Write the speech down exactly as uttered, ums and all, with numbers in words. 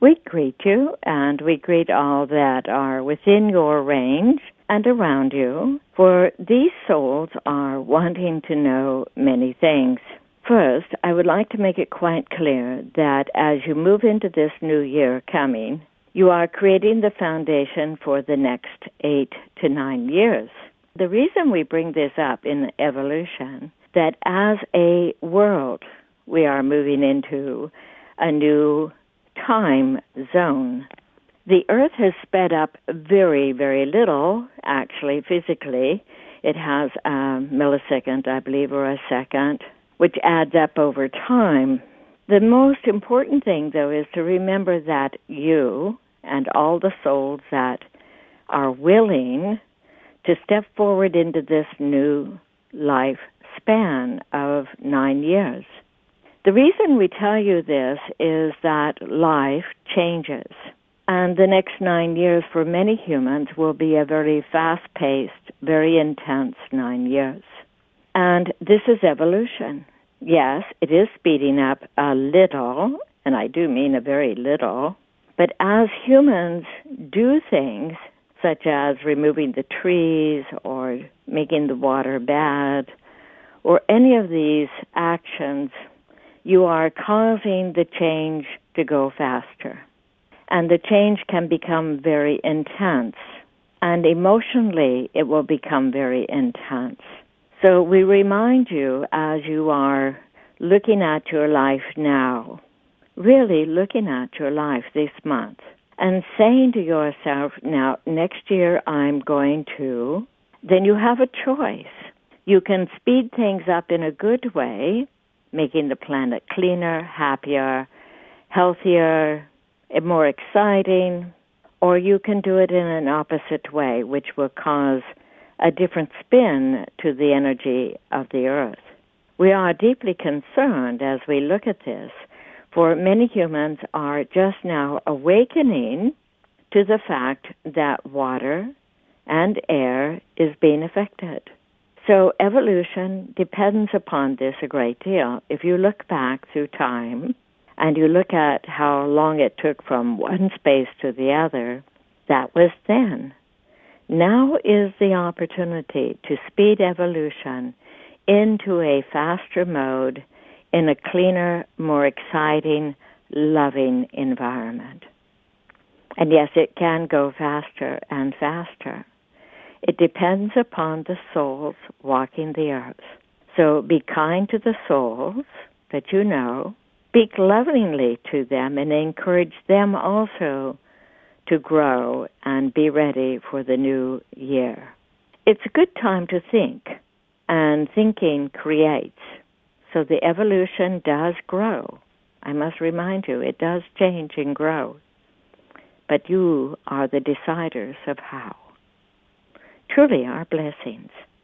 We greet you, and we greet all that are within your range and around you, for these souls are wanting to know many things. First, I would like to make it quite clear that as you move into this new year coming, you are creating the foundation for the next eight to nine years. The reason we bring this up in evolution, that as a world, we are moving into a new time zone. The Earth has sped up very, very little, actually, physically. It has a millisecond, I believe, or a second, which adds up over time. The most important thing, though, is to remember that you and all the souls that are willing to step forward into this new life span of nine years. The reason we tell you this is that life changes, and the next nine years for many humans will be a very fast-paced, very intense nine years. And this is evolution. Yes, it is speeding up a little, and I do mean a very little, but as humans do things, such as removing the trees or making the water bad, or any of these actions, you are causing the change to go faster. And the change can become very intense. And emotionally, it will become very intense. So we remind you as you are looking at your life now, really looking at your life this month, and saying to yourself, now, next year I'm going to, then you have a choice. You can speed things up in a good way, making the planet cleaner, happier, healthier, more exciting, or you can do it in an opposite way, which will cause a different spin to the energy of the Earth. We are deeply concerned as we look at this, for many humans are just now awakening to the fact that water and air is being affected. So evolution depends upon this a great deal. If you look back through time and you look at how long it took from one space to the other, that was then. Now is the opportunity to speed evolution into a faster mode in a cleaner, more exciting, loving environment. And yes, it can go faster and faster. It depends upon the souls walking the earth. So be kind to the souls that you know. Speak lovingly to them and encourage them also to grow and be ready for the new year. It's a good time to think, and thinking creates. So the evolution does grow. I must remind you, it does change and grow. But you are the deciders of how. Truly our blessings.